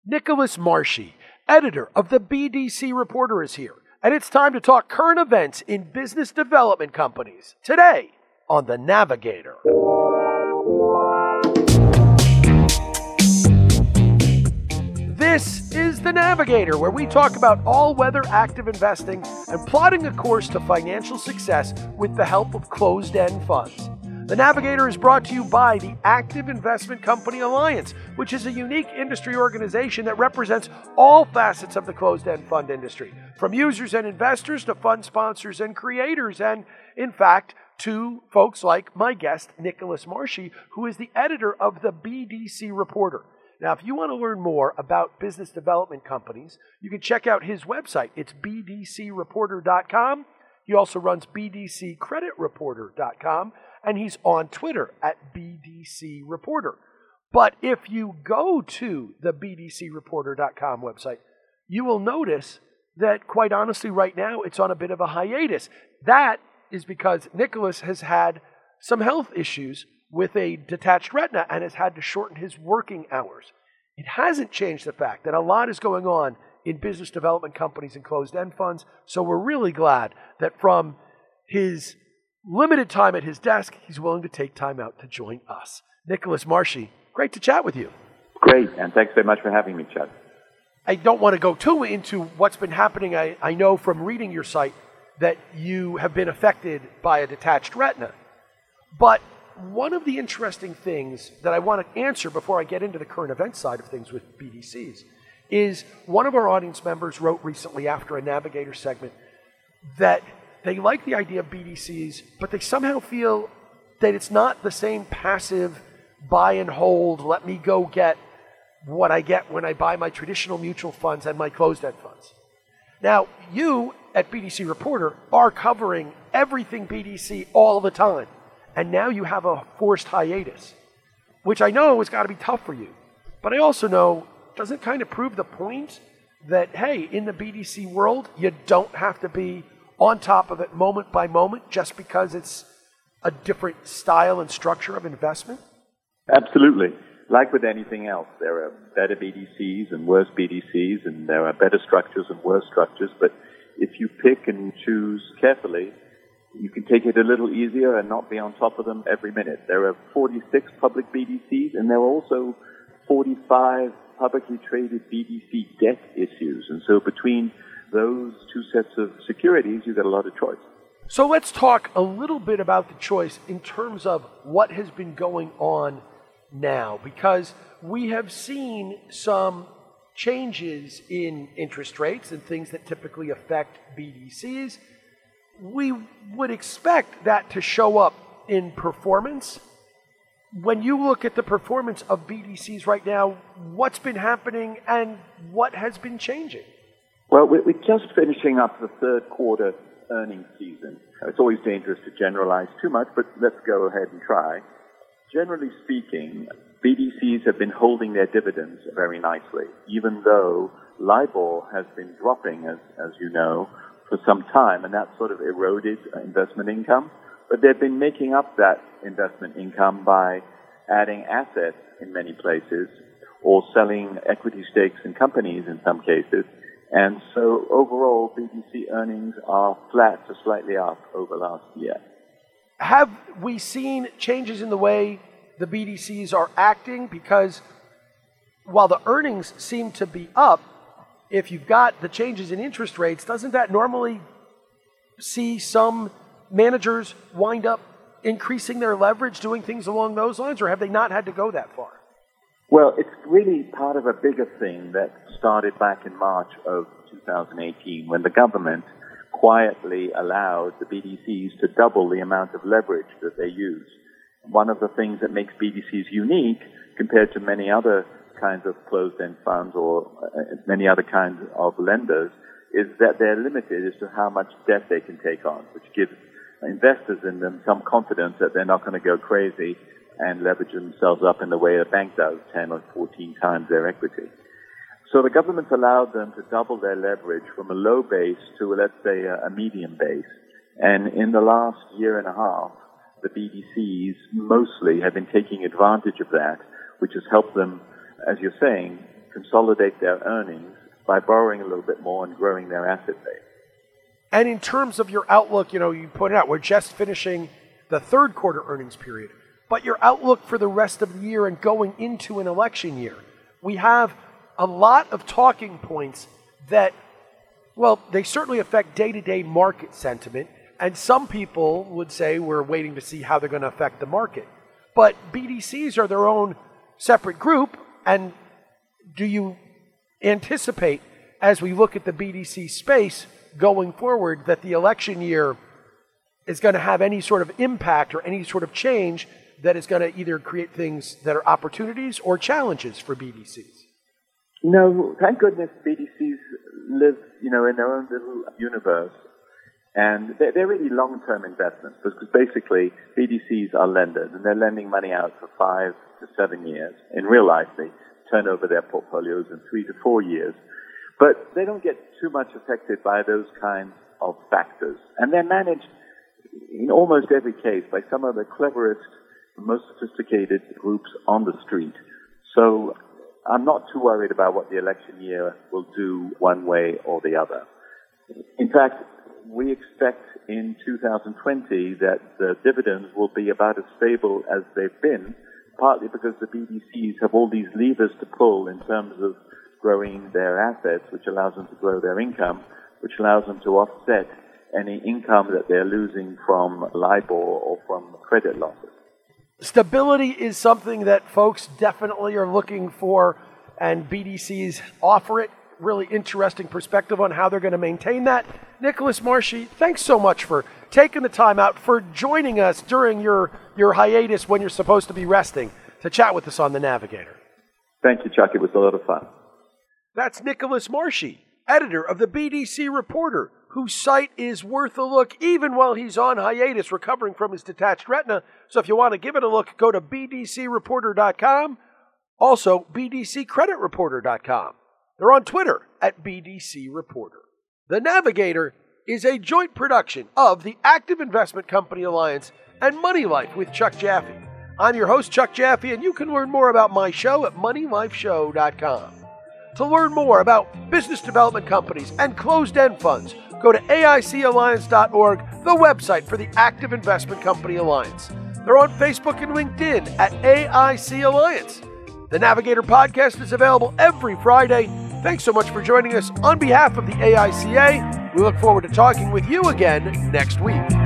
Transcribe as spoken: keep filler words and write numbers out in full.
Nicholas Marshy, editor of the B D C Reporter, is here, and it's time to talk current events in business development companies today on The Navigator. This is The Navigator, where we talk about all-weather active investing and plotting a course to financial success with the help of closed-end funds. The Navigator is brought to you by the Active Investment Company Alliance, which is a unique industry organization that represents all facets of the closed-end fund industry, from users and investors to fund sponsors and creators, and, in fact, to folks like my guest, Nicholas Marshy, who is the editor of the B D C Reporter. Now, if you want to learn more about business development companies, you can check out his website. It's b d c reporter dot com. He also runs b d c credit reporter dot com. And he's on Twitter at B D C Reporter. But if you go to the b d c reporter dot com website, you will notice that, quite honestly, right now, it's on a bit of a hiatus. That is because Nicholas has had some health issues with a detached retina and has had to shorten his working hours. It hasn't changed the fact that a lot is going on in business development companies and closed-end funds, so we're really glad that from his limited time at his desk, he's willing to take time out to join us. Nicholas Marshy, great to chat with you. Great, and thanks very much for having me, Chad. I don't want to go too into what's been happening. I, I know from reading your site that you have been affected by a detached retina. But one of the interesting things that I want to answer before I get into the current event side of things with B D Cs is one of our audience members wrote recently after a Navigator segment that they like the idea of B D Cs, but they somehow feel that it's not the same passive buy and hold, let me go get what I get when I buy my traditional mutual funds and my closed-end funds. Now, you at B D C Reporter are covering everything B D C all the time, and now you have a forced hiatus, which I know has got to be tough for you. But I also know, doesn't kind of prove the point that, hey, in the B D C world, you don't have to be on top of it moment by moment just because it's a different style and structure of investment? Absolutely. Like with anything else, there are better B D Cs and worse B D Cs, and there are better structures and worse structures. But if you pick and choose carefully, you can take it a little easier and not be on top of them every minute. There are forty-six public B D Cs, and there are also forty-five publicly traded B D C debt issues. And so between those two sets of securities, you get a lot of choice. So let's talk a little bit about the choice in terms of what has been going on now, because we have seen some changes in interest rates and things that typically affect B D Cs. We would expect that to show up in performance. When you look at the performance of B D Cs right now, what's been happening and what has been changing? Well, we're just finishing up the third quarter earnings season. It's always dangerous to generalize too much, but let's go ahead and try. Generally speaking, B D Cs have been holding their dividends very nicely, even though LIBOR has been dropping, as, as you know, for some time, and that sort of eroded investment income. But they've been making up that investment income by adding assets in many places or selling equity stakes in companies in some cases. And so overall, B D C earnings are flat to slightly up over last year. Have we seen changes in the way the B D Cs are acting? Because while the earnings seem to be up, if you've got the changes in interest rates, doesn't that normally see some managers wind up increasing their leverage, doing things along those lines, or have they not had to go that far? Well, it's really part of a bigger thing that started back in March of two thousand eighteen when the government quietly allowed the B D Cs to double the amount of leverage that they use. One of the things that makes B D Cs unique compared to many other kinds of closed-end funds or uh, many other kinds of lenders is that they're limited as to how much debt they can take on, which gives investors in them some confidence that they're not going to go crazy and leverage themselves up in the way a bank does, ten or fourteen times their equity. So the government allowed them to double their leverage from a low base to, let's say, a, a medium base. And in the last year and a half, the B D Cs mostly have been taking advantage of that, which has helped them, as you're saying, consolidate their earnings by borrowing a little bit more and growing their asset base. And in terms of your outlook, you know, you pointed out we're just finishing the third quarter earnings period, but your outlook for the rest of the year and going into an election year, we have a lot of talking points that, well, they certainly affect day-to-day market sentiment, and some people would say we're waiting to see how they're going to affect the market. But B D Cs are their own separate group, and do you anticipate, as we look at the B D C space going forward, that the election year is going to have any sort of impact or any sort of change that is going to either create things that are opportunities or challenges for B D Cs? No, thank goodness B D Cs live, you know, in their own little universe. And they're, they're really long-term investments because basically B D Cs are lenders and they're lending money out for five to seven years. In real life, they turn over their portfolios in three to four years. But they don't get too much affected by those kinds of factors. And they're managed in almost every case by some of the cleverest, most sophisticated groups on the street. So I'm not too worried about what the election year will do one way or the other. In fact, we expect in two thousand twenty that the dividends will be about as stable as they've been, partly because the B D Cs have all these levers to pull in terms of growing their assets, which allows them to grow their income, which allows them to offset any income that they're losing from LIBOR or from credit losses. Stability is something that folks definitely are looking for, and B D Cs offer it. Really interesting perspective on how they're going to maintain that. Nicholas Marshi, thanks so much for taking the time out, for joining us during your, your hiatus when you're supposed to be resting, to chat with us on The Navigator. Thank you, Chuck. It was a lot of fun. That's Nicholas Marshi, editor of the B D C Reporter, whose site is worth a look even while he's on hiatus recovering from his detached retina. So if you want to give it a look, go to b d c reporter dot com, also b d c credit reporter dot com. They're on Twitter at B D C Reporter. The Navigator is a joint production of the Active Investment Company Alliance and Money Life with Chuck Jaffe. I'm your host, Chuck Jaffe, and you can learn more about my show at money life show dot com. To learn more about business development companies and closed-end funds, go to a i c alliance dot org, the website for the Active Investment Company Alliance. They're on Facebook and LinkedIn at A I C Alliance. The Navigator podcast is available every Friday. Thanks so much for joining us. On behalf of the A I C A, we look forward to talking with you again next week.